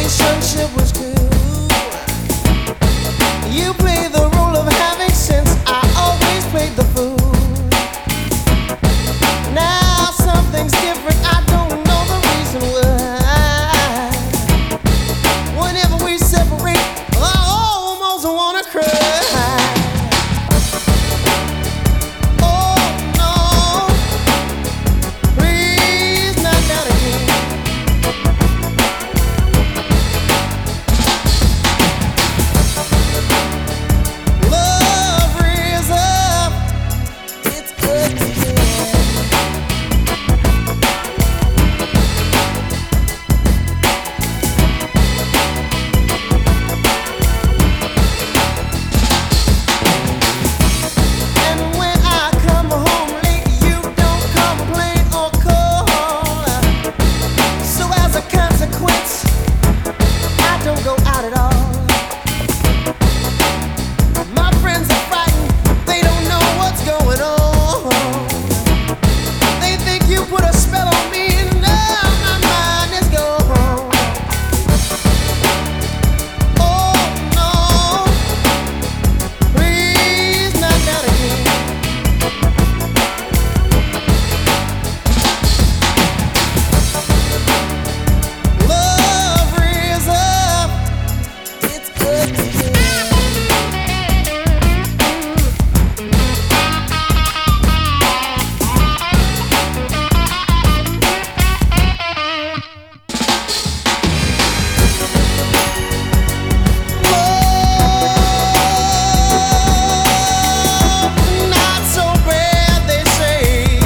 relationship was good. You played the role of having sense, I always played the fool. Now something's different, I don't know the reason why. Whenever we separate, I almost wanna cry. Oh no, please not that again. Love rears up its ugly head. And when I come home late, you don't complain or call. So as a consequence, I don't go out at all. My friends are frightened, they don't know what's going on. They think you put a spell on me, and now my mind is gone. Oh no, please not that again. Love rears up its ugly head. Not so bad, they say,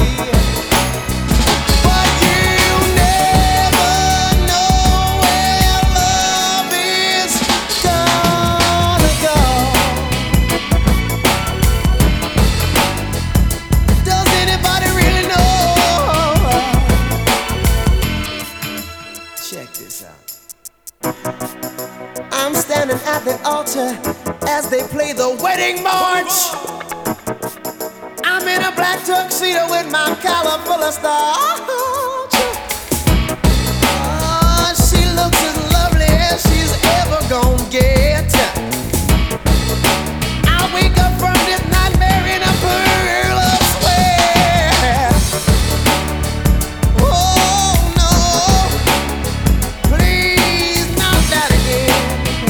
but you never know where love is gonna go. Does anybody really know? Check this out. I'm standing at the altar as they play the wedding march. I'm in a black tuxedo with my collar full of stars. Oh, she looks as lovely as she's ever gonna get. I wake up from this nightmare in a pearl of sweat. Oh no, please not that again.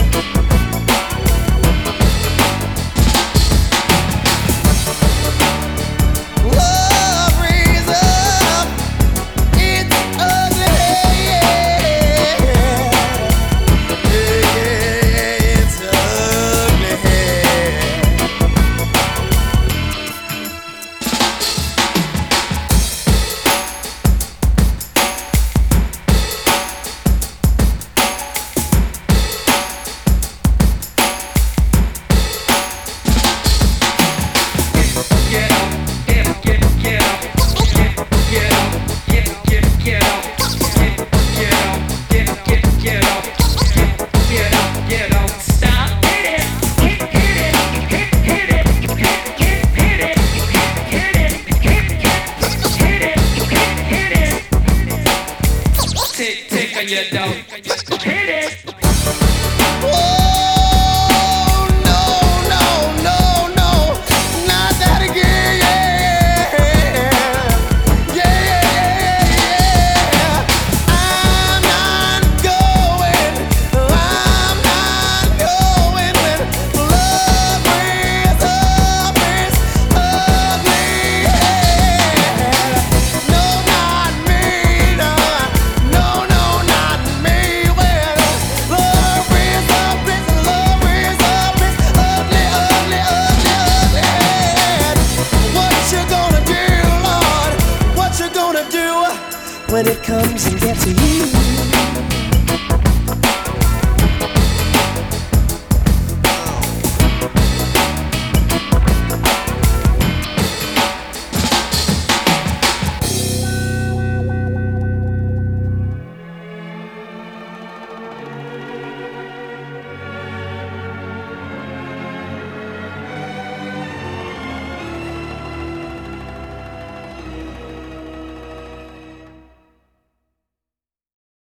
Love rears up its ugly head. Yeah, its ugly head. Tick, tick on your dog. Hit it.